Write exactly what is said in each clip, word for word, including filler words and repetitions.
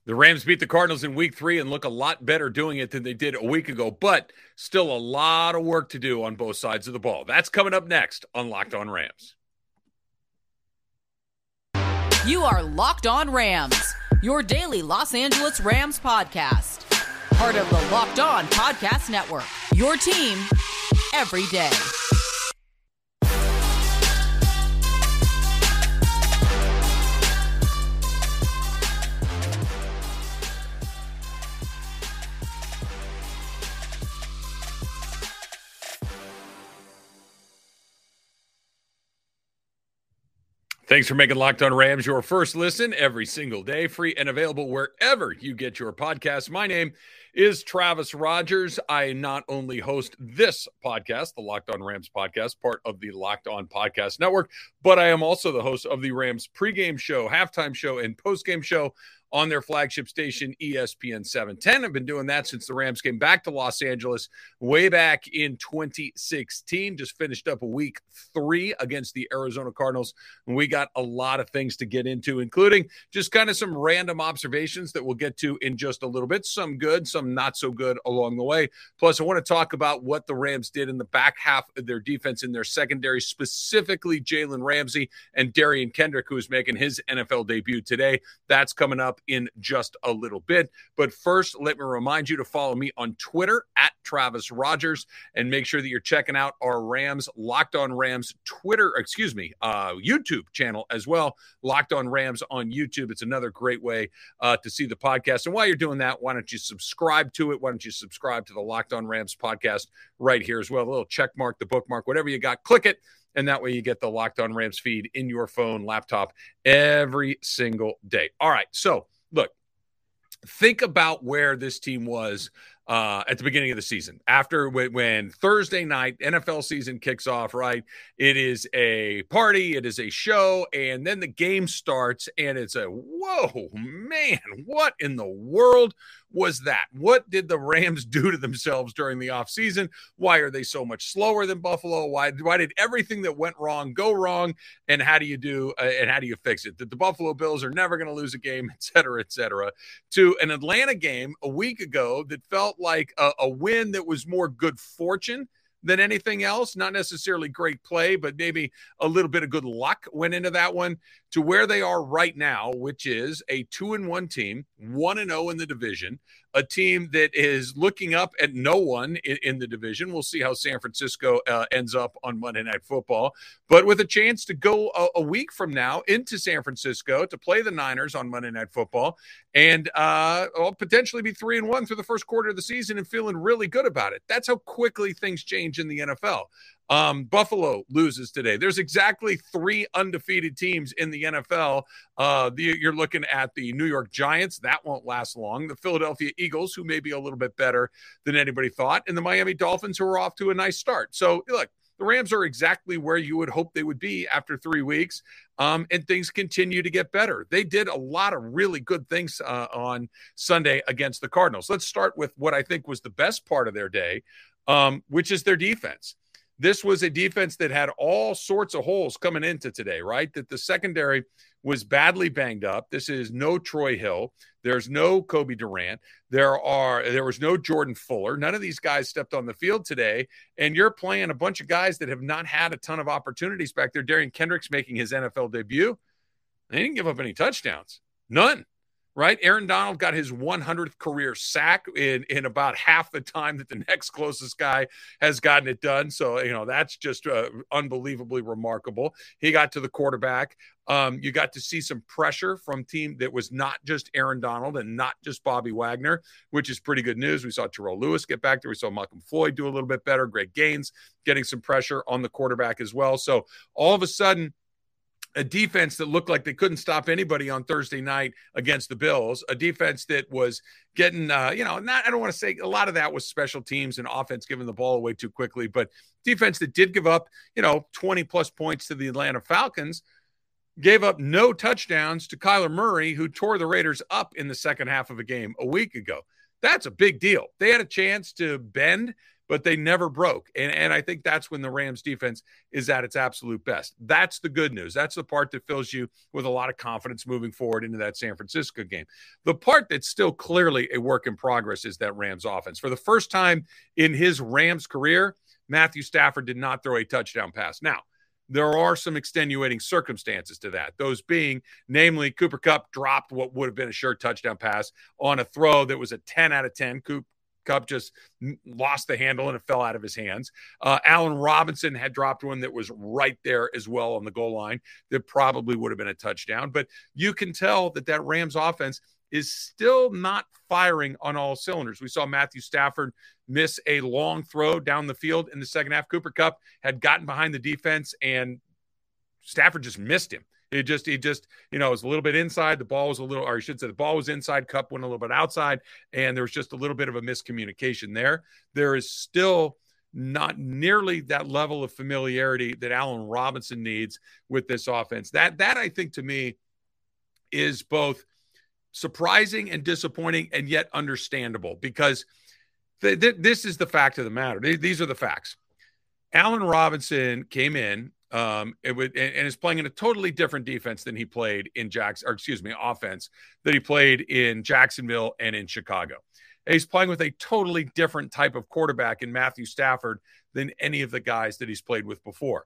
The Rams beat the Cardinals in week three and look a lot better doing it than they did a week ago, but still a lot of work to do on both sides of the ball. That's coming up next on Locked On Rams. You are Locked On Rams, your daily Los Angeles Rams podcast. Part of the Locked On Podcast Network, your team every day. Thanks for making Locked On Rams your first listen every single day, free and available wherever you get your podcasts. My name is Travis Rogers. I not only host this podcast, the Locked On Rams podcast, part of the Locked On Podcast Network, but I am also the host of the Rams pregame show, halftime show, and postgame show on their flagship station, E S P N seven ten. I've been doing that since the Rams came back to Los Angeles way back in twenty sixteen. Just finished up a week three against the Arizona Cardinals. And we got a lot of things to get into, including just kind of some random observations that we'll get to in just a little bit. Some good, some not so good along the way. Plus, I want to talk about what the Rams did in the back half of their defense in their secondary, specifically Jalen Ramsey and Darian Kendrick, who is making his N F L debut today. That's coming up in just a little bit. But first, let me remind you to follow me on Twitter at Travis Rogers and make sure that you're checking out our Rams Locked On Rams Twitter, excuse me, uh, YouTube channel as well. Locked On Rams on YouTube. It's another great way uh, to see the podcast. And while you're doing that, why don't you subscribe to it? Why don't you subscribe to the Locked On Rams podcast right here as well? A little check mark, the bookmark, whatever you got, click it. And that way you get the Locked On Rams feed in your phone, laptop every single day. All right. So look, think about where this team was uh, at the beginning of the season. After when, when Thursday night N F L season kicks off, right? It is a party, it is a show, and then the game starts, and it's a, whoa, man, what in the world was that? What did the Rams do to themselves during the offseason? Why are they so much slower than Buffalo? Why, why did everything that went wrong go wrong? And how do you do, uh, and how do you fix it? That the Buffalo Bills are never going to lose a game, et cetera, et cetera, to an Atlanta game a week ago that felt like a, a win that was more good fortune than anything else. Not necessarily great play, but maybe a little bit of good luck went into that one, to where they are right now, which is a two and one team, one and oh in the division, a team that is looking up at no one in, in the division. We'll see how San Francisco uh, ends up on Monday Night Football, but with a chance to go a, a week from now into San Francisco to play the Niners on Monday Night Football, and uh, well, potentially be three and one through the first quarter of the season and feeling really good about it. That's how quickly things change in the N F L. Um, Buffalo loses today. There's exactly three undefeated teams in the N F L. Uh, the, you're looking at the New York Giants. That won't last long. The Philadelphia Eagles, who may be a little bit better than anybody thought. And the Miami Dolphins, who are off to a nice start. So, look, the Rams are exactly where you would hope they would be after three weeks. Um, and things continue to get better. They did a lot of really good things uh, on Sunday against the Cardinals. Let's start with what I think was the best part of their day, um, which is their defense. This was a defense that had all sorts of holes coming into today, right? That the secondary was badly banged up. This is no Troy Hill. There's no Kobe Durant. There are there was no Jordan Fuller. None of these guys stepped on the field today. And you're playing a bunch of guys that have not had a ton of opportunities back there. Darian Kendrick's making his N F L debut. They didn't give up any touchdowns. None. Right? Aaron Donald got his one hundredth career sack in, in about half the time that the next closest guy has gotten it done. So, you know, that's just uh, unbelievably remarkable. He got to the quarterback. Um, you got to see some pressure from team that was not just Aaron Donald and not just Bobby Wagner, which is pretty good news. We saw Terrell Lewis get back there. We saw Malcolm Floyd do a little bit better. Greg Gaines getting some pressure on the quarterback as well. So all of a sudden, a defense that looked like they couldn't stop anybody on Thursday night against the Bills, a defense that was getting, uh, you know, not, I don't want to say a lot of that was special teams and offense giving the ball away too quickly, but defense that did give up, you know, twenty plus points to the Atlanta Falcons, gave up no touchdowns to Kyler Murray, who tore the Raiders up in the second half of a game a week ago. That's a big deal. They had a chance to bend but they never broke. And, and I think that's when the Rams defense is at its absolute best. That's the good news. That's the part that fills you with a lot of confidence moving forward into that San Francisco game. The part that's still clearly a work in progress is that Rams offense. For the first time in his Rams career, Matthew Stafford did not throw a touchdown pass. Now, there are some extenuating circumstances to that. Those being, namely, Cooper Kupp dropped what would have been a sure touchdown pass on a throw that was a ten out of ten. Cooper Kupp just lost the handle and it fell out of his hands. Uh, Allen Robinson had dropped one that was right there as well on the goal line that probably would have been a touchdown. But you can tell that that Rams offense is still not firing on all cylinders. We saw Matthew Stafford miss a long throw down the field in the second half. Cooper Kupp had gotten behind the defense and Stafford just missed him. It just, he just, you know, it was a little bit inside. The ball was a little, or I should say the ball was inside. Kupp went a little bit outside, and there was just a little bit of a miscommunication there. There is still not nearly that level of familiarity that Allen Robinson needs with this offense. That, that I think to me is both surprising and disappointing and yet understandable, because th- th- this is the fact of the matter. Th- these are the facts. Allen Robinson came in um, it would, and, and is playing in a totally different defense than he played in Jacks, or excuse me, offense that he played in Jacksonville and in Chicago. And he's playing with a totally different type of quarterback in Matthew Stafford than any of the guys that he's played with before.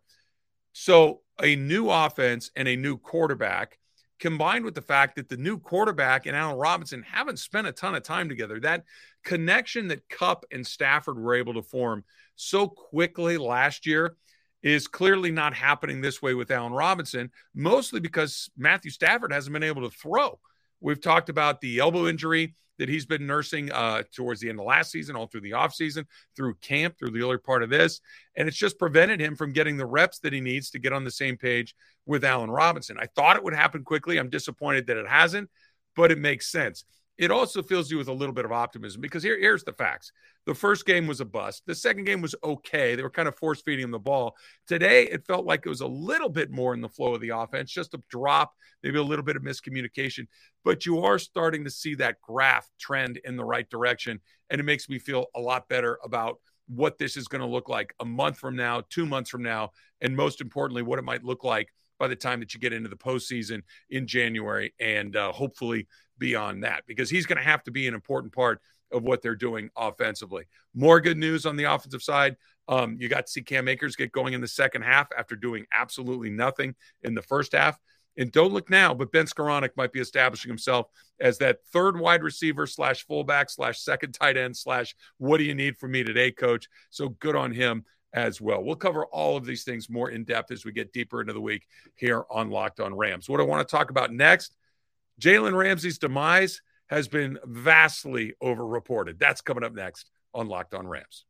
So a new offense and a new quarterback, combined with the fact that the new quarterback and Allen Robinson haven't spent a ton of time together, that connection that Kupp and Stafford were able to form so quickly last year is clearly not happening this way with Allen Robinson, mostly because Matthew Stafford hasn't been able to throw. We've talked about the elbow injury that he's been nursing uh, towards the end of last season, all through the offseason, through camp, through the early part of this. And it's just prevented him from getting the reps that he needs to get on the same page with Allen Robinson. I thought it would happen quickly. I'm disappointed that it hasn't, but it makes sense. It also fills you with a little bit of optimism, because here, here's the facts. The first game was a bust. The second game was okay. They were kind of force-feeding him the ball. Today, it felt like it was a little bit more in the flow of the offense, just a drop, maybe a little bit of miscommunication. But you are starting to see that graph trend in the right direction, and it makes me feel a lot better about what this is going to look like a month from now, two months from now, and most importantly, what it might look like by the time that you get into the postseason in January and uh, hopefully beyond that, because he's going to have to be an important part of what they're doing offensively. More good news on the offensive side. Um, you got to see Cam Akers get going in the second half after doing absolutely nothing in the first half. And don't look now, but Ben Skowronek might be establishing himself as that third wide receiver slash fullback slash second tight end slash what do you need from me today, coach? So good on him as well. We'll cover all of these things more in depth as we get deeper into the week here on Locked On Rams. What I want to talk about next, Jalen Ramsey's demise has been vastly overreported. That's coming up next on Locked On Rams.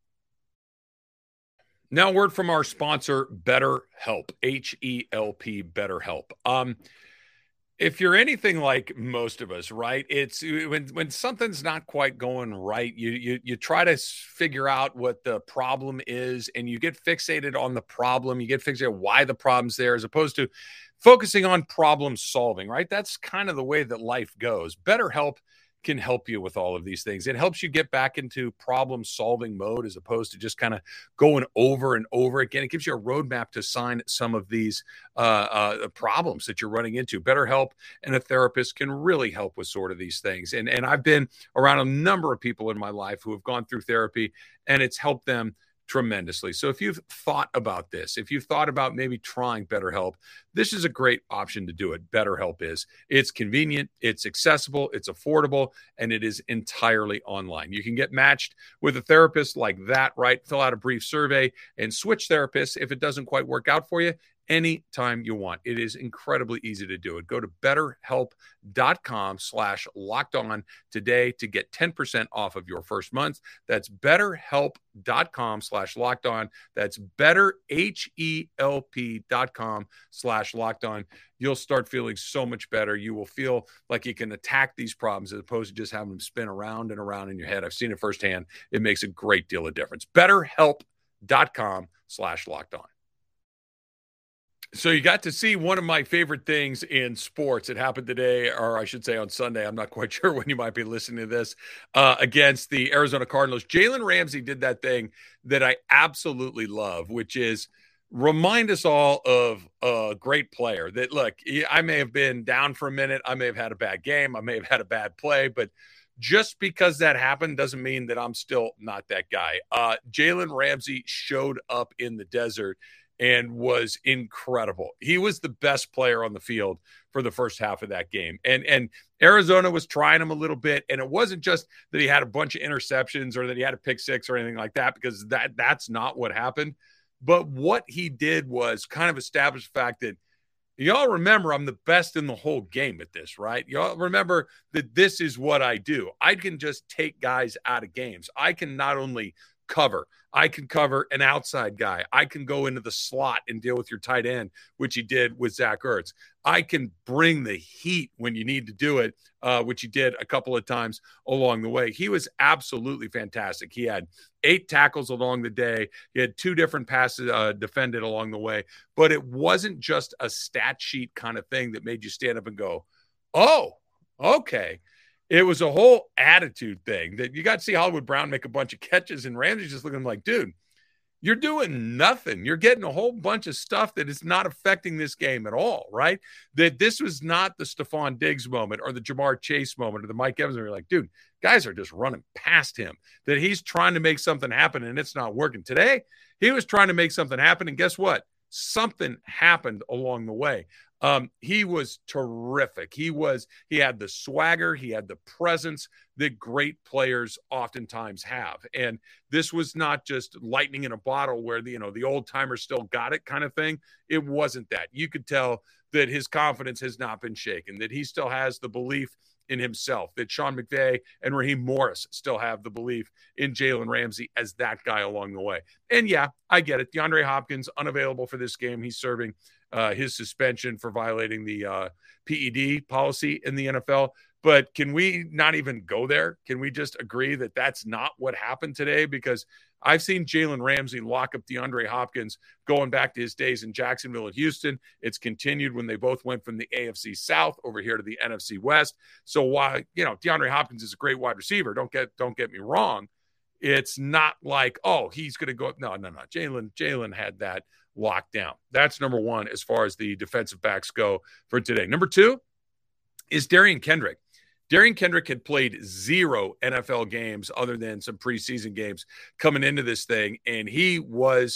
Now, word from our sponsor, BetterHelp, H E L P, BetterHelp. Um, if you're anything like most of us, right, it's when when something's not quite going right, you you you try to figure out what the problem is, and you get fixated on the problem. You get fixated on why the problem's there, as opposed to focusing on problem solving, right? That's kind of the way that life goes. BetterHelp can help you with all of these things. It helps you get back into problem solving mode as opposed to just kind of going over and over again. It gives you a roadmap to sign some of these uh, uh, problems that you're running into. BetterHelp and a therapist can really help with sort of these things. And, and I've been around a number of people in my life who have gone through therapy, and it's helped them tremendously. So if you've thought about this, if you've thought about maybe trying BetterHelp, this is a great option to do it. BetterHelp is. It's convenient, it's accessible, it's affordable, and it is entirely online. You can get matched with a therapist like that, right? Fill out a brief survey and switch therapists if it doesn't quite work out for you anytime you want. It is incredibly easy to do it. Go to betterhelp.com slash locked on today to get ten percent off of your first month. That's betterhelp.com slash locked on. That's betterhelp.com slash locked on. You'll start feeling so much better. You will feel like you can attack these problems as opposed to just having them spin around and around in your head. I've seen it firsthand. It makes a great deal of difference. betterhelp.com slash locked on. So you got to see one of my favorite things in sports. It happened today, or I should say on Sunday. I'm not quite sure when you might be listening to this, uh, against the Arizona Cardinals. Jalen Ramsey did that thing that I absolutely love, which is remind us all of a great player that, look, I may have been down for a minute. I may have had a bad game. I may have had a bad play, but just because that happened doesn't mean that I'm still not that guy. Uh, Jalen Ramsey showed up in the desert and was incredible. He was the best player on the field for the first half of that game. And and Arizona was trying him a little bit, and it wasn't just that he had a bunch of interceptions or that he had a pick six or anything like that, because that that's not what happened. But what he did was kind of establish the fact that, y'all remember, I'm the best in the whole game at this, right? Y'all remember that this is what I do. I can just take guys out of games. I can not only cover, I can cover an outside guy. I can go into the slot and deal with your tight end, which he did with Zach Ertz. I can bring the heat when you need to do it, uh, which he did a couple of times along the way. He was absolutely fantastic. He had eight tackles along the day. He had two different passes uh, defended along the way. But it wasn't just a stat sheet kind of thing that made you stand up and go, oh, okay. It was a whole attitude thing that you got to see Hollywood Brown make a bunch of catches, and Ramsey's just looking like, dude, you're doing nothing. You're getting a whole bunch of stuff that is not affecting this game at all, right? That this was not the Stephon Diggs moment or the Jamar Chase moment or the Mike Evans. You're like, dude, guys are just running past him. That he's trying to make something happen and it's not working. Today, he was trying to make something happen, and guess what? Something happened along the way. Um, he was terrific. He was, he had the swagger, he had the presence that great players oftentimes have. And this was not just lightning in a bottle where the, you know, the old timers still got it kind of thing. It wasn't that. You could tell that his confidence has not been shaken, that he still has the belief in himself, that Sean McVay and Raheem Morris still have the belief in Jalen Ramsey as that guy along the way. And yeah, I get it. DeAndre Hopkins unavailable for this game. He's serving uh, his suspension for violating the uh, P E D policy in the N F L. But can we not even go there? Can we just agree that that's not what happened today? Because I've seen Jalen Ramsey lock up DeAndre Hopkins going back to his days in Jacksonville and Houston. It's continued when they both went from the A F C South over here to the N F C West. So while, you know, DeAndre Hopkins is a great wide receiver, don't get don't get me wrong. It's not like, oh, he's going to go. No, no, no. Jalen Jalen had that locked down. That's number one as far as the defensive backs go for today. Number two is Derion Kendrick. Derion Kendrick had played zero N F L games other than some preseason games coming into this thing, and he was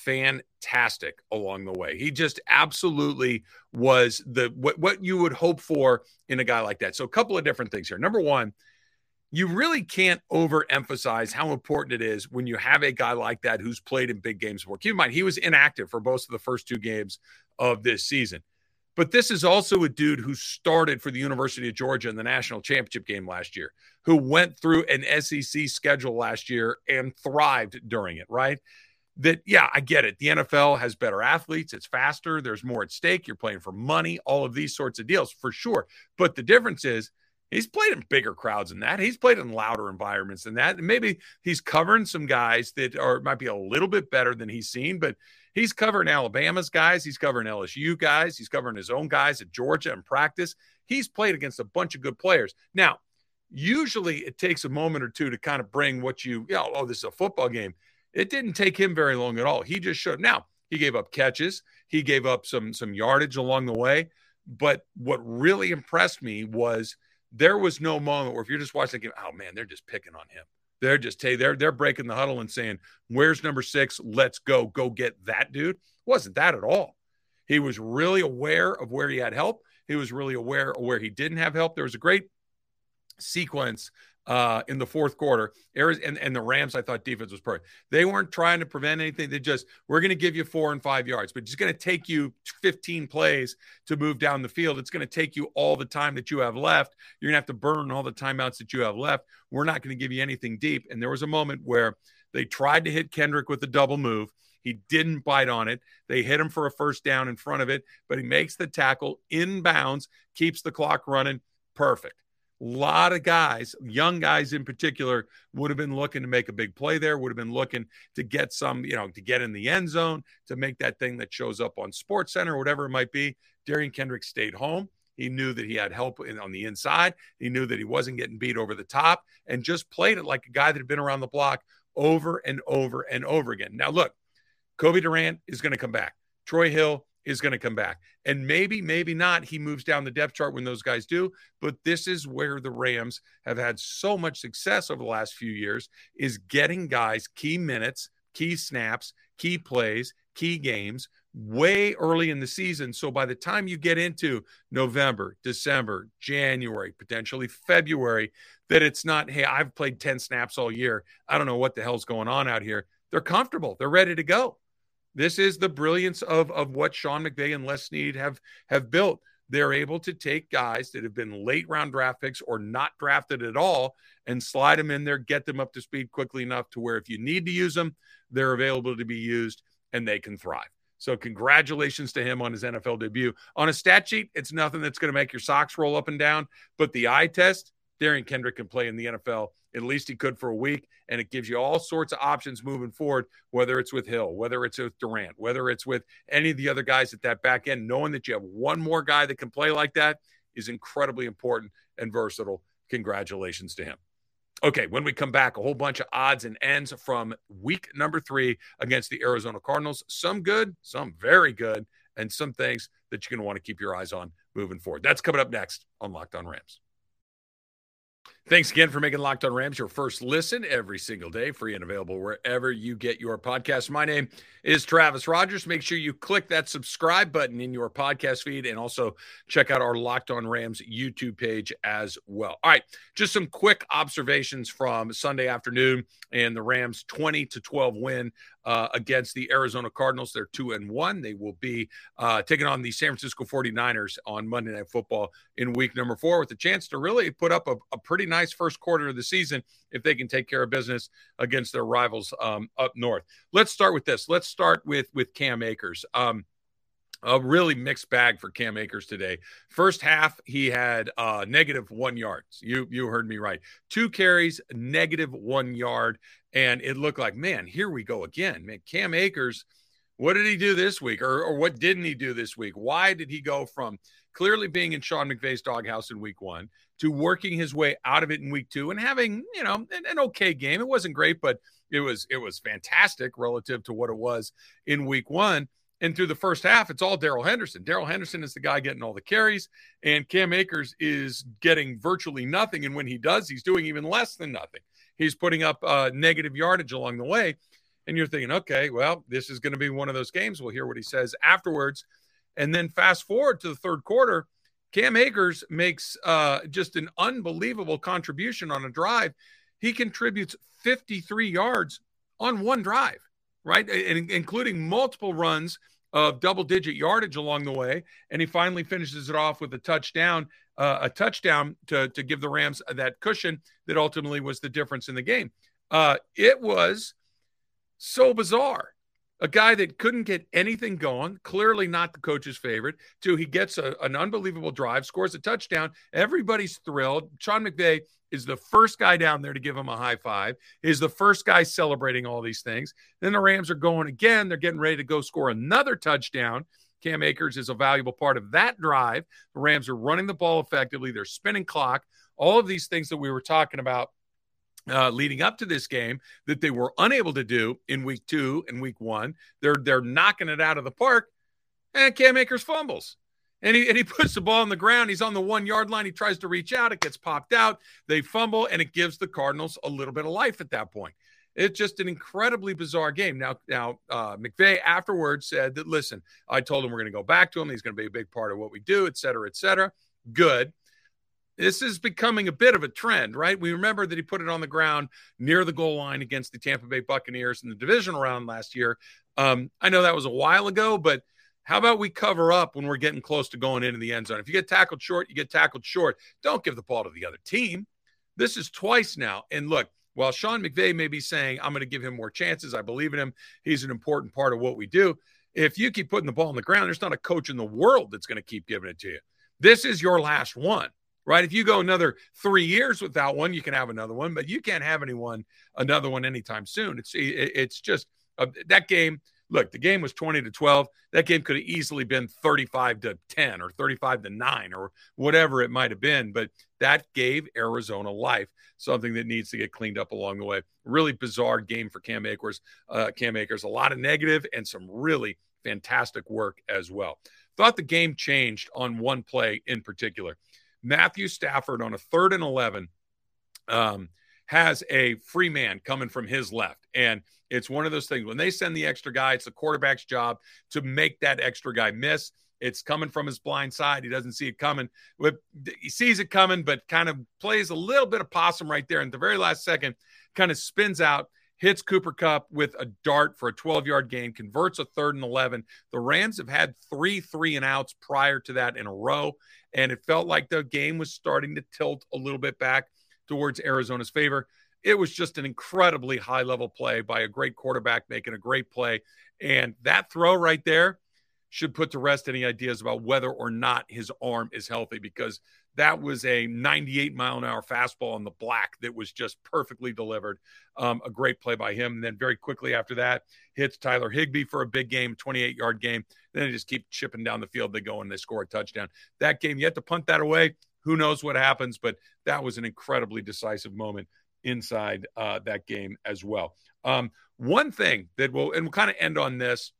fantastic along the way. He just absolutely was the what, what you would hope for in a guy like that. So a couple of different things here. Number one, you really can't overemphasize how important it is when you have a guy like that who's played in big games before. Keep in mind, he was inactive for most of the first two games of this season. But this is also a dude who started for the University of Georgia in the national championship game last year, who went through an S E C schedule last year and thrived during it, right? That, yeah, I get it. The N F L has better athletes. It's faster. There's more at stake. You're playing for money, all of these sorts of deals for sure. But the difference is he's played in bigger crowds than that. He's played in louder environments than that. And maybe he's covering some guys that are might be a little bit better than he's seen, but he's covering Alabama's guys. He's covering L S U guys. He's covering his own guys at Georgia in practice. He's played against a bunch of good players. Now, usually it takes a moment or two to kind of bring what you, you know, oh, this is a football game. It didn't take him very long at all. He just showed. Now, he gave up catches. He gave up some, some yardage along the way. But what really impressed me was there was no moment where if you're just watching the game, oh, man, they're just picking on him. They're just, hey, they're they're breaking the huddle and saying, where's number six? Let's go. Go get that dude. It wasn't that at all. He was really aware of where he had help. He was really aware of where he didn't have help. There was a great sequence uh, in the fourth quarter. And, and the Rams, I thought defense was perfect. They weren't trying to prevent anything. They just, we're going to give you four and five yards, but it's going to take you fifteen plays to move down the field. It's going to take you all the time that you have left. You're going to have to burn all the timeouts that you have left. We're not going to give you anything deep. And there was a moment where they tried to hit Kendrick with a double move. He didn't bite on it. They hit him for a first down in front of it, but he makes the tackle inbounds, keeps the clock running. Perfect. A lot of guys, young guys in particular, would have been looking to make a big play there, would have been looking to get some, you know, to get in the end zone, to make that thing that shows up on SportsCenter, whatever it might be. Derion Kendrick stayed home. He knew that he had help in, on the inside. He knew that he wasn't getting beat over the top, and just played it like a guy that had been around the block over and over and over again. Now, look, Cobie Durant is going to come back. Troy Hill is going to come back. And maybe, maybe not, he moves down the depth chart when those guys do. But this is where the Rams have had so much success over the last few years, is getting guys key minutes, key snaps, key plays, key games way early in the season. So by the time you get into November, December, January, potentially February, that it's not, hey, I've played ten snaps all year, I don't know what the hell's going on out here. They're comfortable. They're ready to go. This is the brilliance of, of what Sean McVay and Les Snead have, have built. They're able to take guys that have been late round draft picks or not drafted at all and slide them in there, get them up to speed quickly enough to where if you need to use them, they're available to be used and they can thrive. So congratulations to him on his N F L debut. On a stat sheet, it's nothing that's going to make your socks roll up and down, but the eye test, Derion Kendrick can play in the N F L. At least he could for a week, and it gives you all sorts of options moving forward, whether it's with Hill, whether it's with Durant, whether it's with any of the other guys at that back end. Knowing that you have one more guy that can play like that is incredibly important and versatile. Congratulations to him. Okay, when we come back, a whole bunch of odds and ends from week number three against the Arizona Cardinals. Some good, some very good, and some things that you're going to want to keep your eyes on moving forward. That's coming up next on Locked On Rams. Thanks again for making Locked On Rams your first listen every single day, free and available wherever you get your podcasts. My name is Travis Rogers. Make sure you click that subscribe button in your podcast feed, and also check out our Locked On Rams YouTube page as well. All right, just some quick observations from Sunday afternoon and the Rams' twenty to twelve win uh, against the Arizona Cardinals. They're two and one. They will be uh, taking on the San Francisco forty-niners on Monday Night Football in week number four, with a chance to really put up a, a pretty nice first quarter of the season if they can take care of business against their rivals um, up north. Let's start with this. Let's start with, with Cam Akers. Um, a really mixed bag for Cam Akers today. First half, he had uh, negative one yards. You, you heard me right. Two carries, negative one yard. And it looked like, man, here we go again. Man, Cam Akers, what did he do this week? Or, or what didn't he do this week? Why did he go from clearly being in Sean McVay's doghouse in week one to working his way out of it in week two and having, you know, an, an okay game? It wasn't great, but it was, it was fantastic relative to what it was in week one. And through the first half, it's all Darrell Henderson. Darrell Henderson is the guy getting all the carries, and Cam Akers is getting virtually nothing. And when he does, he's doing even less than nothing. He's putting up uh, negative yardage along the way. And you're thinking, okay, well, this is going to be one of those games. We'll hear what he says afterwards. And then fast forward to the third quarter, Cam Akers makes uh, just an unbelievable contribution on a drive. He contributes fifty-three yards on one drive, right? And including multiple runs of double-digit yardage along the way. And he finally finishes it off with a touchdown, uh, a touchdown to, to give the Rams that cushion that ultimately was the difference in the game. Uh, it was so bizarre. A guy that couldn't get anything going, clearly not the coach's favorite, to he gets a, an unbelievable drive, scores a touchdown. Everybody's thrilled. Sean McVay is the first guy down there to give him a high five, is the first guy celebrating all these things. Then the Rams are going again. They're getting ready to go score another touchdown. Cam Akers is a valuable part of that drive. The Rams are running the ball effectively. They're spinning clock. All of these things that we were talking about Uh, leading up to this game that they were unable to do in week two and week one. They're they're knocking it out of the park, and Cam Akers fumbles. And he, and he puts the ball on the ground. He's on the one-yard line. He tries to reach out. It gets popped out. They fumble, and it gives the Cardinals a little bit of life at that point. It's just an incredibly bizarre game. Now, now uh, McVay afterwards said that, listen, I told him we're going to go back to him. He's going to be a big part of what we do, et cetera, et cetera. Good. This is becoming a bit of a trend, right? We remember that he put it on the ground near the goal line against the Tampa Bay Buccaneers in the divisional round last year. Um, I know that was a while ago, but how about we cover up when we're getting close to going into the end zone? If you get tackled short, you get tackled short. Don't give the ball to the other team. This is twice now. And look, while Sean McVay may be saying, I'm going to give him more chances, I believe in him, he's an important part of what we do. If you keep putting the ball on the ground, there's not a coach in the world that's going to keep giving it to you. This is your last one. right? If you go another three years without one, you can have another one, but you can't have anyone, another one anytime soon. It's, it, it's just uh, that game. Look, the game was twenty to twelve. That game could have easily been thirty-five to ten or thirty-five to nine or whatever it might have been. But that gave Arizona life, something that needs to get cleaned up along the way. Really bizarre game for Cam Akers. Uh, Cam Akers, a lot of negative and some really fantastic work as well. Thought the game changed on one play in particular. Matthew Stafford on a third and eleven um, has a free man coming from his left. And it's one of those things. When they send the extra guy, it's the quarterback's job to make that extra guy miss. It's coming from his blind side. He doesn't see it coming. He sees it coming, but kind of plays a little bit of possum right there. And at the very last second, kind of spins out, hits Cooper Kupp with a dart for a twelve-yard gain, converts a third and eleven. The Rams have had three three and outs prior to that in a row, and it felt like the game was starting to tilt a little bit back towards Arizona's favor. It was just an incredibly high-level play by a great quarterback making a great play. And that throw right there should put to rest any ideas about whether or not his arm is healthy, because that was a ninety-eight mile an hour fastball on the black that was just perfectly delivered. Um, a great play by him. And then very quickly after that, hits Tyler Higbee for a big game, twenty-eight-yard game. Then they just keep chipping down the field. They go and they score a touchdown. That game, you have to punt that away. Who knows what happens, but that was an incredibly decisive moment inside uh, that game as well. Um, one thing that will, and we'll kind of end on this,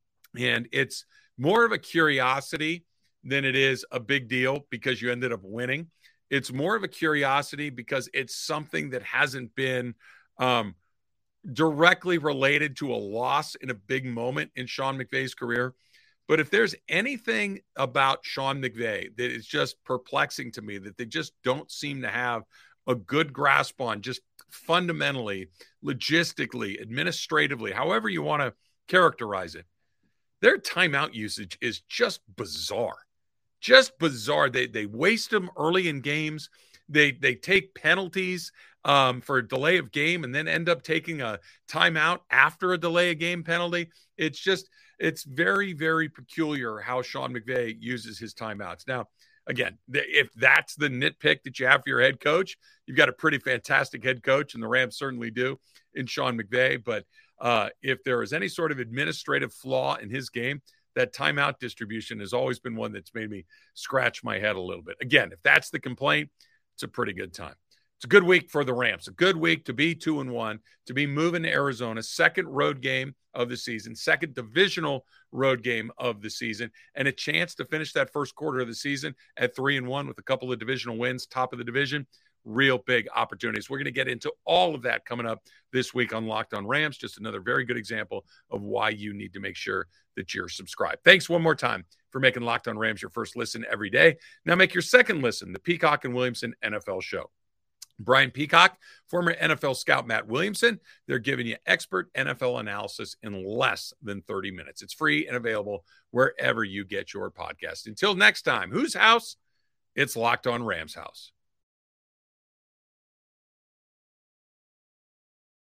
and it's more of a curiosity than it is a big deal because you ended up winning. It's more of a curiosity because it's something that hasn't been um, directly related to a loss in a big moment in Sean McVay's career. But if there's anything about Sean McVay that is just perplexing to me, that they just don't seem to have a good grasp on, just fundamentally, logistically, administratively, however you want to characterize it, their timeout usage is just bizarre. Just bizarre. They they waste them early in games. They they take penalties um, for a delay of game and then end up taking a timeout after a delay of game penalty. It's just, it's very, very peculiar how Sean McVay uses his timeouts. Now, again, if that's the nitpick that you have for your head coach, you've got a pretty fantastic head coach, and the Rams certainly do in Sean McVay. But uh, if there is any sort of administrative flaw in his game, that timeout distribution has always been one that's made me scratch my head a little bit. Again, if that's the complaint, it's a pretty good time. It's a good week for the Rams, a good week to be two and one, to be moving to Arizona, second road game of the season, second divisional road game of the season, and a chance to finish that first quarter of the season at three and one with a couple of divisional wins, top of the division. Real big opportunities. We're going to get into all of that coming up this week on Locked On Rams. Just another very good example of why you need to make sure that you're subscribed. Thanks one more time for making Locked On Rams your first listen every day. Now make your second listen, the Peacock and Williamson N F L Show. Brian Peacock, former N F L scout Matt Williamson, they're giving you expert N F L analysis in less than thirty minutes. It's free and available wherever you get your podcast. Until next time, whose house? It's Locked On Rams house.